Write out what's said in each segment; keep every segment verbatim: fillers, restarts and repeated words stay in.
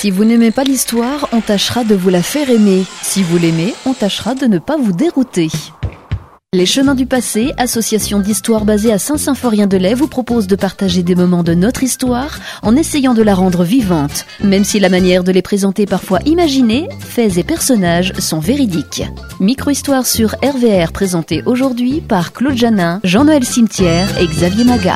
Si vous n'aimez pas l'histoire, on tâchera de vous la faire aimer. Si vous l'aimez, on tâchera de ne pas vous dérouter. Les Chemins du Passé, association d'histoire basée à Saint-Symphorien-de-Lay, vous propose de partager des moments de notre histoire en essayant de la rendre vivante, même si la manière de les présenter parfois imaginée, faits et personnages sont véridiques. Micro-histoire sur R V R présentée aujourd'hui par Claude Janin, Jean-Noël Cimetière et Xavier Maga.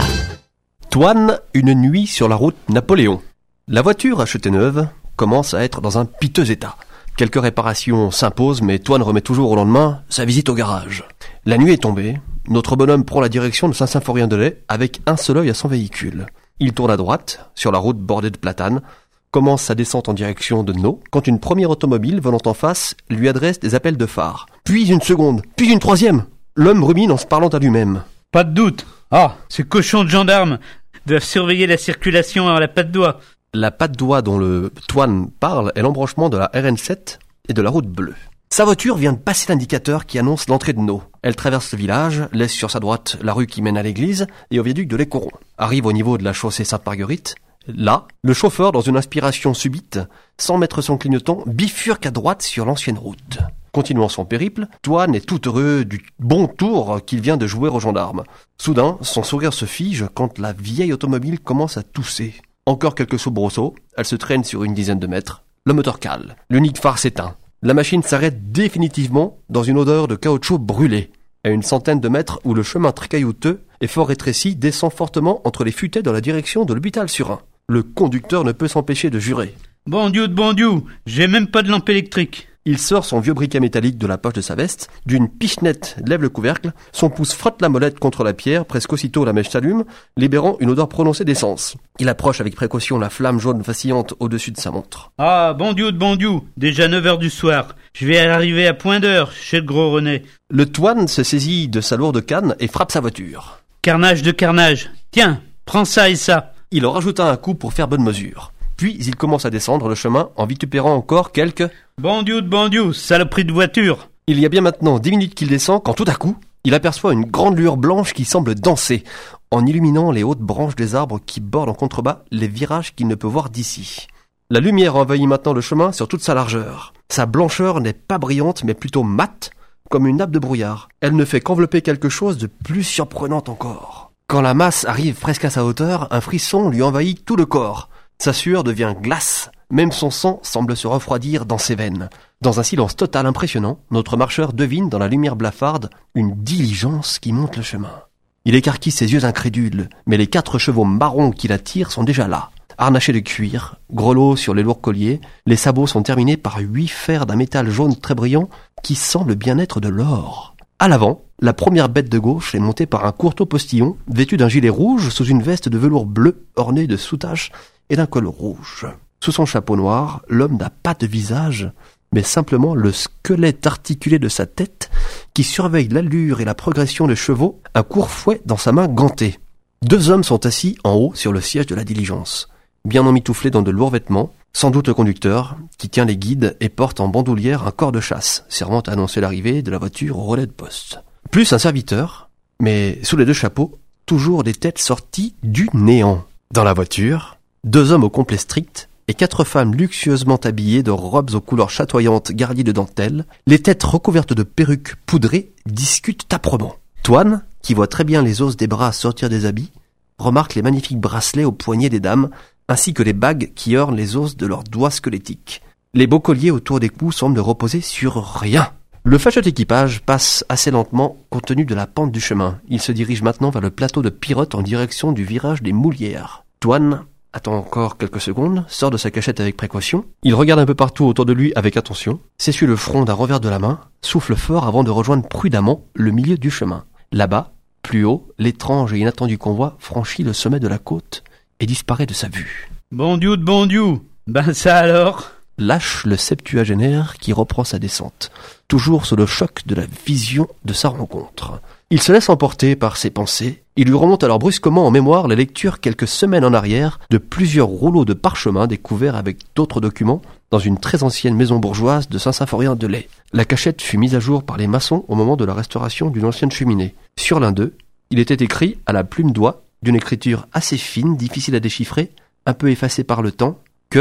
Toine, une nuit sur la route Napoléon. La voiture achetée neuve commence à être dans un piteux état. Quelques réparations s'imposent, mais Toine remet toujours au lendemain sa visite au garage. La nuit est tombée, notre bonhomme prend la direction de Saint-Symphorien-de-Lay avec un seul œil à son véhicule. Il tourne à droite, sur la route bordée de platanes, commence sa descente en direction de Nau, quand une première automobile venant en face lui adresse des appels de phare. Puis une seconde, puis une troisième. L'homme rumine en se parlant à lui-même. Pas de doute. Ah, ces cochons de gendarmes doivent surveiller la circulation à la patte d'oie. La patte d'oie dont le Toine parle est l'embranchement de la R N sept et de la route bleue. Sa voiture vient de passer l'indicateur qui annonce l'entrée de Nau. Elle traverse le village, laisse sur sa droite la rue qui mène à l'église et au viaduc de l'Écoron. Arrive au niveau de la chaussée Sainte-Marguerite. Là, le chauffeur, dans une inspiration subite, sans mettre son clignotant, bifurque à droite sur l'ancienne route. Continuant son périple, Toine est tout heureux du bon tour qu'il vient de jouer aux gendarmes. Soudain, son sourire se fige quand la vieille automobile commence à tousser. Encore quelques soubresauts, elle se traîne sur une dizaine de mètres. Le moteur cale. L'unique phare s'éteint. La machine s'arrête définitivement dans une odeur de caoutchouc brûlé. À une centaine de mètres où le chemin très caillouteux et fort rétréci descend fortement entre les futaies dans la direction de l'hôpital sur Ain. Le conducteur ne peut s'empêcher de jurer. Bon Dieu de bon Dieu, j'ai même pas de lampe électrique. Il sort son vieux briquet métallique de la poche de sa veste, d'une pichenette lève le couvercle, son pouce frotte la molette contre la pierre, presque aussitôt la mèche s'allume, libérant une odeur prononcée d'essence. Il approche avec précaution la flamme jaune vacillante au-dessus de sa montre. Ah, bon Dieu de bon Dieu, déjà neuf heures du soir. Je vais arriver à point d'heure chez le gros René. Le Toine se saisit de sa lourde canne et frappe sa voiture. Carnage de carnage. Tiens, prends ça et ça. Il en rajouta un coup pour faire bonne mesure. Puis il commence à descendre le chemin en vitupérant encore quelques... Bon Dieu de bon Dieu, saloperie de voiture. Il y a bien maintenant dix minutes qu'il descend quand tout à coup, il aperçoit une grande lueur blanche qui semble danser, en illuminant les hautes branches des arbres qui bordent en contrebas les virages qu'il ne peut voir d'ici. La lumière envahit maintenant le chemin sur toute sa largeur. Sa blancheur n'est pas brillante mais plutôt mate, comme une nappe de brouillard. Elle ne fait qu'envelopper quelque chose de plus surprenant encore. Quand la masse arrive presque à sa hauteur, un frisson lui envahit tout le corps. Sa sueur devient glace, même son sang semble se refroidir dans ses veines. Dans un silence total impressionnant, notre marcheur devine dans la lumière blafarde une diligence qui monte le chemin. Il écarquille ses yeux incrédules, mais les quatre chevaux marrons qui la tirent sont déjà là. Harnachés de cuir, grelots sur les lourds colliers, les sabots sont terminés par huit fers d'un métal jaune très brillant qui semble bien être de l'or. À l'avant, la première bête de gauche est montée par un courteau postillon, vêtu d'un gilet rouge sous une veste de velours bleu ornée de soutaches et d'un col rouge. Sous son chapeau noir, l'homme n'a pas de visage, mais simplement le squelette articulé de sa tête qui surveille l'allure et la progression des chevaux, un court fouet dans sa main gantée. Deux hommes sont assis en haut sur le siège de la diligence, bien emmitouflés dans de lourds vêtements, sans doute le conducteur, qui tient les guides et porte en bandoulière un corps de chasse, servant à annoncer l'arrivée de la voiture au relais de poste. Plus un serviteur, mais sous les deux chapeaux, toujours des têtes sorties du néant. Dans la voiture, deux hommes au complet strict et quatre femmes luxueusement habillées de robes aux couleurs chatoyantes garnies de dentelles, les têtes recouvertes de perruques poudrées, discutent âprement. Toine, qui voit très bien les os des bras sortir des habits, remarque les magnifiques bracelets aux poignets des dames, ainsi que les bagues qui ornent les os de leurs doigts squelettiques. Les beaux colliers autour des cous semblent reposer sur rien. Le fâcheux équipage passe assez lentement compte tenu de la pente du chemin. Il se dirige maintenant vers le plateau de Pirotte en direction du virage des Moulières. Toine attend encore quelques secondes, sort de sa cachette avec précaution. Il regarde un peu partout autour de lui avec attention, s'essuie le front d'un revers de la main, souffle fort avant de rejoindre prudemment le milieu du chemin. Là-bas, plus haut, l'étrange et inattendu convoi franchit le sommet de la côte et disparaît de sa vue. Bon Dieu de bon Dieu, ben ça alors. Lâche le septuagénaire qui reprend sa descente, toujours sous le choc de la vision de sa rencontre. Il se laisse emporter par ses pensées. Il lui remonte alors brusquement en mémoire la lecture quelques semaines en arrière de plusieurs rouleaux de parchemin découverts avec d'autres documents dans une très ancienne maison bourgeoise de Saint-Symphorien-de-Lay. La cachette fut mise à jour par les maçons au moment de la restauration d'une ancienne cheminée. Sur l'un d'eux, il était écrit à la plume d'oie, d'une écriture assez fine, difficile à déchiffrer, un peu effacée par le temps, que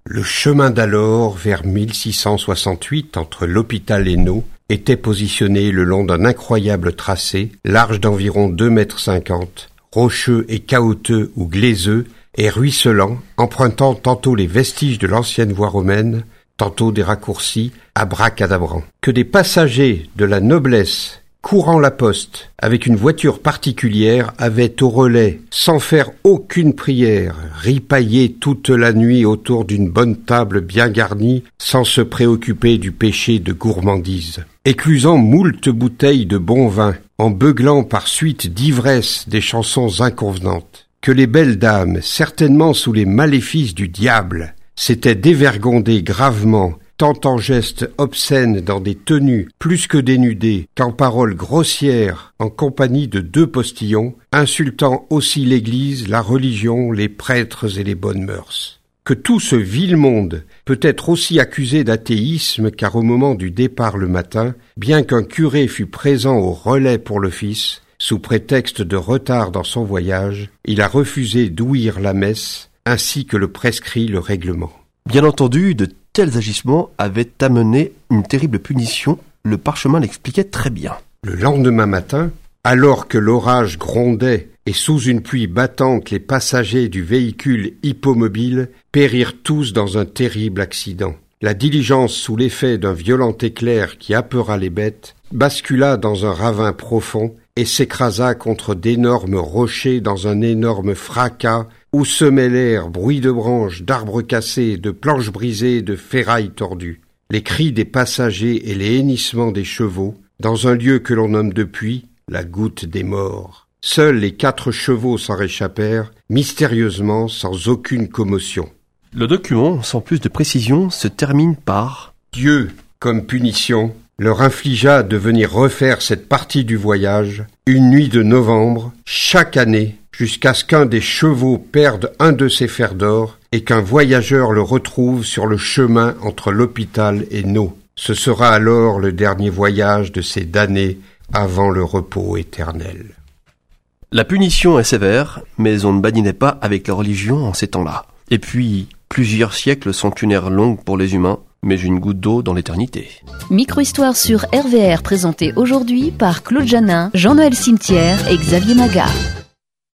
Le chemin d'alors, vers mille six cent soixante-huit, entre l'hôpital et Nault, était positionné le long d'un incroyable tracé, large d'environ deux mètres cinquante, rocheux et caouteux ou glaiseux, et ruisselant, empruntant tantôt les vestiges de l'ancienne voie romaine, tantôt des raccourcis abracadabrants. Que des passagers de la noblesse, courant la poste, avec une voiture particulière, avaient au relais, sans faire aucune prière, ripaillé toute la nuit autour d'une bonne table bien garnie, sans se préoccuper du péché de gourmandise. Éclusant moult bouteilles de bon vin, en beuglant par suite d'ivresse des chansons inconvenantes. Que les belles dames, certainement sous les maléfices du diable, s'étaient dévergondées gravement, tant en gestes obscènes dans des tenues plus que dénudées qu'en paroles grossières en compagnie de deux postillons, insultant aussi l'Église, la religion, les prêtres et les bonnes mœurs. Que tout ce vil monde peut être aussi accusé d'athéisme car au moment du départ le matin, bien qu'un curé fût présent au relais pour l'office, sous prétexte de retard dans son voyage, il a refusé d'ouïr la messe, ainsi que le prescrit le règlement. Bien entendu, de tels agissements avaient amené une terrible punition, le parchemin l'expliquait très bien. Le lendemain matin, alors que l'orage grondait et sous une pluie battante les passagers du véhicule hippomobile périrent tous dans un terrible accident. La diligence, sous l'effet d'un violent éclair qui apeura les bêtes, bascula dans un ravin profond et s'écrasa contre d'énormes rochers dans un énorme fracas où se mêlèrent bruits de branches, d'arbres cassés, de planches brisées, de ferrailles tordues. Les cris des passagers et les hennissements des chevaux, dans un lieu que l'on nomme depuis la goutte des morts. Seuls les quatre chevaux s'en réchappèrent, mystérieusement, sans aucune commotion. Le document, sans plus de précision, se termine par « Dieu, comme punition, leur infligea de venir refaire cette partie du voyage, une nuit de novembre, chaque année, jusqu'à ce qu'un des chevaux perde un de ses fers d'or et qu'un voyageur le retrouve sur le chemin entre l'hôpital et Nault. Ce sera alors le dernier voyage de ces damnés avant le repos éternel. » La punition est sévère, mais on ne badinait pas avec la religion en ces temps-là. Et puis, plusieurs siècles sont une ère longue pour les humains, mais une goutte d'eau dans l'éternité. Micro-histoire sur R V R présentée aujourd'hui par Claude Janin, Jean-Noël Cimetière et Xavier Maga.